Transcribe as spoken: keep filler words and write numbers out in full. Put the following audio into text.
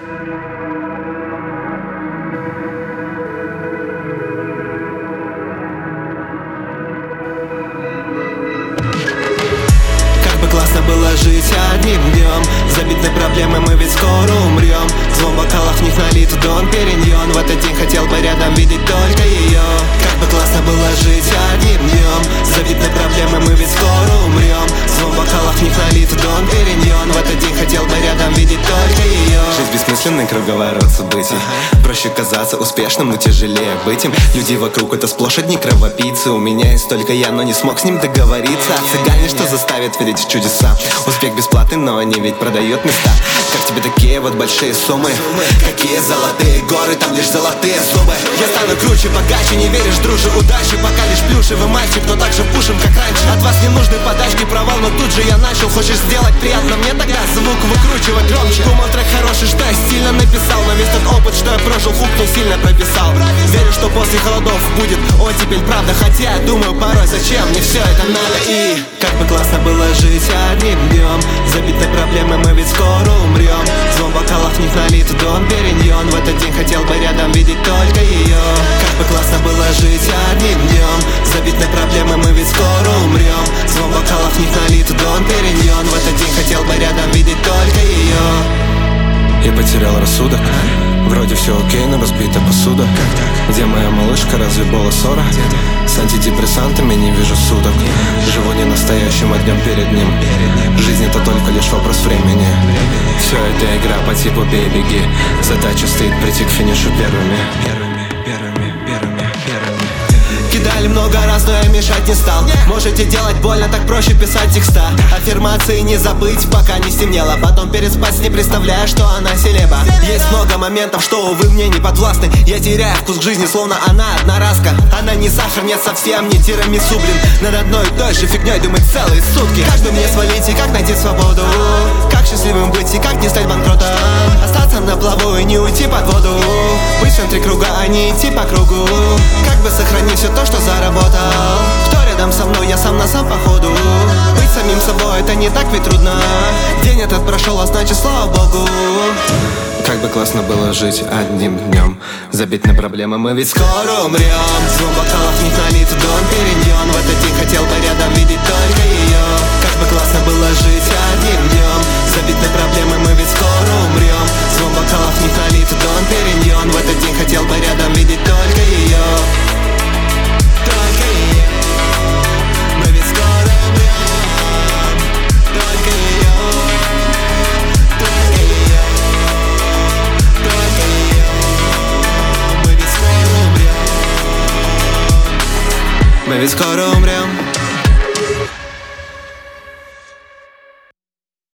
Классно было жить одним днем, забитой проблемой мы ведь скоро умрем. Звон в бокалах, в них налит Дон Периньон. В этот день хотел бы рядом видеть только ее. Как бы классно было жить одним днем, забитой проблемой мы ведь скоро умрем. Звон в бокалах, в них налит Дон Периньон. В этот день хотел бы рядом видеть только ее. Жизнь бессмысленный круговорот событий. Проще казаться успешным, но тяжелее быть им. Люди вокруг это сплошь одни кровопийцы. У меня есть только я, но не смог с ним договориться. А цыгане, что заставит верить в чудеса. Успех бесплатный, но они ведь продают места. Как тебе такие вот большие суммы? Какие золотые горы, там лишь золотые зубы. Я стану круче, богаче, не веришь, друже, удачи. Пока лишь плюшевый мальчик, но так же пушим, как раньше. От вас не нужны подачки, провал, но тут же я начал. Хочешь сделать приятно мне, тогда звук выкручивай громче. Думал, трек хороший, что я стильно написал, но весь тот опыт, что я прожил, хукнул, сильно прописал. Верю, что после холодов будет оттепель, правда. Хотя я думаю порой, зачем мне все это надо. И как бы классно было жить одним днем, забитой проблемой мы ведь скоро умрем. Звон в бокалах, в них налит Дон Периньон. В этот день хотел бы рядом видеть только ее. Как бы классно было жить одним днем, забитой проблемой мы ведь скоро умрем. Звон в бокалах, в них налит Дон Периньон. В этот день хотел бы рядом видеть только ее. Я потерял рассудок, вроде все окей, но разбита посуда. Где моя малышка, разве была ссора? С антидепрессантами не вижу суток. Живу не настоящим, а днем перед ним. Жизнь это только лишь вопрос времени. Все это игра по типу бей-беги. Задача стоит прийти к финишу первыми. Первыми, первыми, первыми, первыми. Кидали много раз, но я мешать не стал. Можете делать больно, так проще писать текста. Аффирмации не забыть, пока не стемнело. Потом переспать, не представляя, что она селеба. Есть много моментов, что, увы, мне не подвластны. Я теряю вкус к жизни, словно она одноразка. Она не сахар, нет, совсем не тирамису, блин. Над одной и той же фигней думать целые сутки. Как бы мне свалить и как найти свободу? Как счастливым быть и как не стать банкротом? Остаться на плаву и не уйти под воду. Быть в центре круга, а не идти по кругу. Как бы сохранить все то, что заработал. Кто рядом со мной, я сам на сам походу. Быть самим собой, это не так ведь трудно. День этот прошел, а значит слава богу. Как бы классно было жить одним днем, забить на проблемы мы ведь скоро умрем. Звон бокалов, в них налит Дон Периньон. В этот день хотел бы рядом видеть только ее. Как бы классно было жить одним днем, забить на проблемы мы ведь скоро умрем. Звон бокалов, в них налит Дон Периньон. В этот день хотел бы рядом видеть только ее. Только ее. Мы ведь скоро умрем. Только ее. Только ее. Только ее. Мы ведь скоро умрем. Мы ведь скоро умрем.